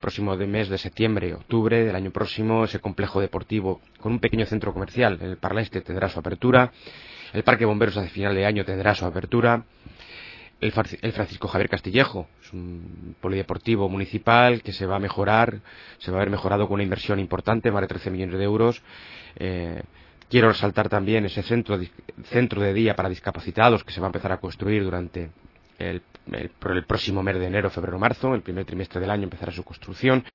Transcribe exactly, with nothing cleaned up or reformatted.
próximo de mes de septiembre, octubre del año próximo, ese complejo deportivo con un pequeño centro comercial, el Parla Este, tendrá su apertura. El Parque Bomberos a final de año tendrá su apertura. El, el Francisco Javier Castillejo es un polideportivo municipal que se va a mejorar, se va a ver mejorado con una inversión importante, más de trece millones de euros. Eh, quiero resaltar también ese centro, centro de día para discapacitados que se va a empezar a construir durante el, el, el próximo mes de enero, febrero, marzo. El primer trimestre del año empezará su construcción.